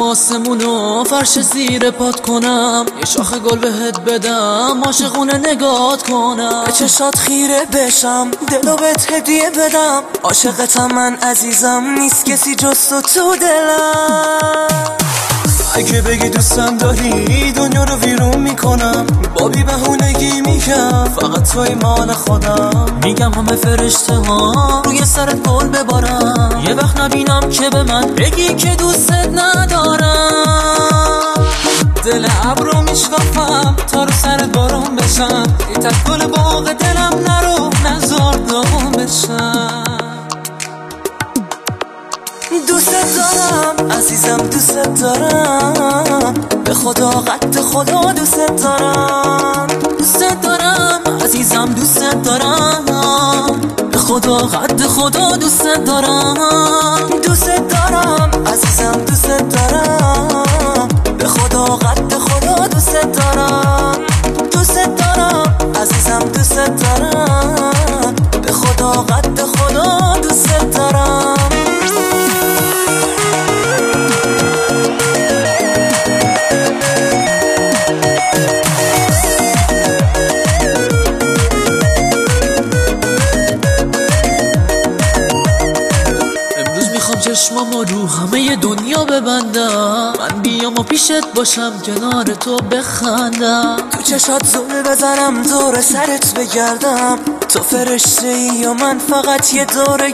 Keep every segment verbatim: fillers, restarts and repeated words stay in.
آسمونو فرش زیر پات کنم، یه شاخه گل بهت بدم، عاشقونه نگات کنم، به چشات خیره بشم، دلو بهت هدیه بدم. عاشقتم من عزیزم، نیست کسی جز تو تو دلم. اگه بگی دوستم داری دنیا رو ویرون میکنم، با بی بهونگی میگم فقط توی مال خودم. میگم همه فرشته ها روی سرت گل ببارم، یه وقت نبینم که به من بگی که دوستت ندارم. دل ابرو میشکافم تا رو سرت بارون بشم، یه تک گل باغ دلم نرو نزار داغون بشم. دوست دارم عزیزم، دوست دارم، به خدا قد خدا دوست دارم. دوست دارم عزیزم، دوست دارم، به خدا قد خدا دوست دارم. دوست دارم عزیزم، دوست دارم، به خدا قد خدا دوست دارم. دوست دارم عزیزم، دوست دارم، به خدا قد خدا دوست دارم. چشمامو رو همه دنیا ببندم، من بیام و پیشت باشم کنار تو بخندم. تو چشات زل بزنم دور سرت بگردم، تو فرشته ای و من فقط یه دور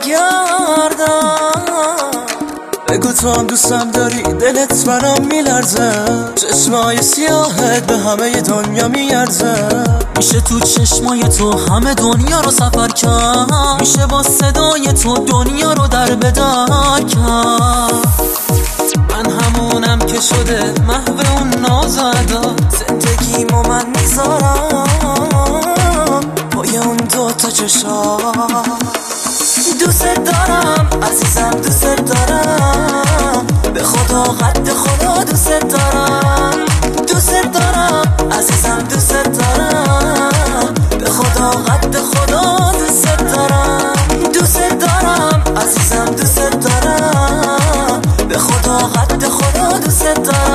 گردم. بگو تو هم دوستم داری، دلت برام میلرزه، چشمای سیاهت به همه دنیا میارزه. میشه تو چشمای تو همه دنیا رو سفر کرد، میشه با صدای تو دنیا رو در بدر کرد. من همونم که شده محو اون ناز و ادا، زندگیمو من میذارم پای اون دو تا چشا. دوست دارم عزیزم، دوست دارم، به خدا قد خدا دوست دارم. دوست دارم عزیزم، دوست دارم، به خدا قد خدا دوست دارم. دوست دارم عزیزم، دوست دارم، به خدا قد خدا دوست دارم.